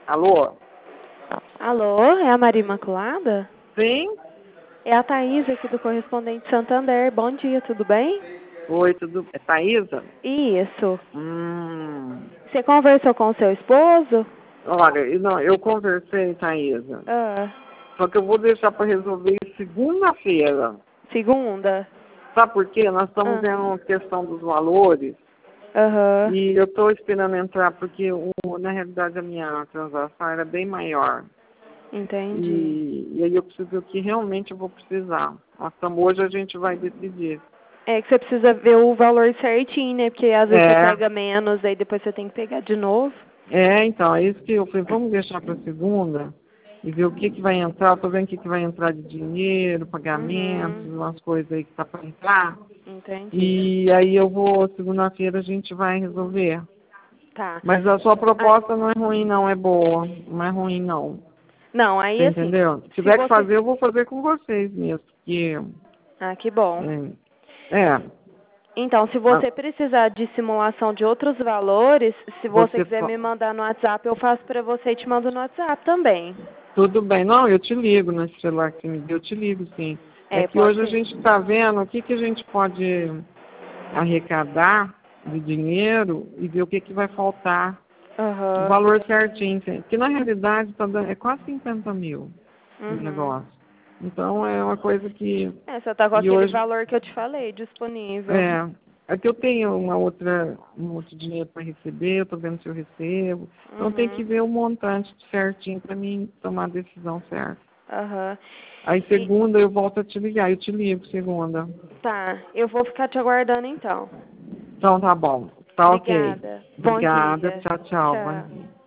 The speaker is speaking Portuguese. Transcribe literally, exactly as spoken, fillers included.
Alô? Alô, é a Maria Imaculada? Sim? É a Thaís aqui do Correspondente Santander. Bom dia, tudo bem? Oi, tudo... É Thaísa? Isso. Hum... Você conversou com o seu esposo? Olha, eu, não, eu conversei, Thaísa. Ah, Só que eu vou deixar para resolver segunda-feira. segunda? Sabe por quê? Nós estamos Ah, vendo a questão dos valores. aham, E eu estou esperando entrar porque, o, na realidade, a minha transação era bem maior. entendi. E, e aí eu preciso ver o que realmente eu vou precisar. Nós estamos, hoje a gente vai decidir. É que você precisa ver o valor certinho, né? Porque às vezes você É, pega menos, aí depois você tem que pegar de novo. é, então, é isso que eu falei, vamos deixar para segunda e ver o que, que vai entrar. Estou vendo o que, que vai entrar de dinheiro, pagamentos, Uhum, umas coisas aí que tá para entrar. entendi. E aí eu vou, segunda-feira a gente vai resolver. Tá. Mas a sua Ah, proposta não é ruim não, é boa. Não é ruim não. não, aí Você assim, entendeu? Se se tiver que você... fazer, eu vou fazer com vocês mesmo. Porque, Ah, que bom. é, é Então, se mas você precisar de simulação de outros valores, se você você... quiser fa- me mandar no WhatsApp, eu faço para você e te mando no WhatsApp também. Tudo bem. Não, eu te ligo nesse celular que você me deu, eu te ligo sim. É É, que pode hoje a ser. gente está vendo o que, que a gente pode arrecadar de dinheiro e ver o que, que vai faltar, o Aham. valor certinho. Porque na realidade tá dando, é quase cinquenta mil o Uhum. negócio. Então é uma coisa que. É, você tá com E aquele hoje, valor que eu te falei, disponível. é, é que eu tenho uma outra, um outro dinheiro para receber, eu estou vendo se eu recebo. Então tem que Uhum. ver o montante certinho para mim tomar a decisão certa. Aham. Aí E segunda eu volto a te ligar, eu te ligo segunda. tá, eu vou ficar te aguardando então. Então tá bom. Tá ok. Obrigada. Bom Obrigada. dia. Tchau, tchau. Bom Tchau. dia.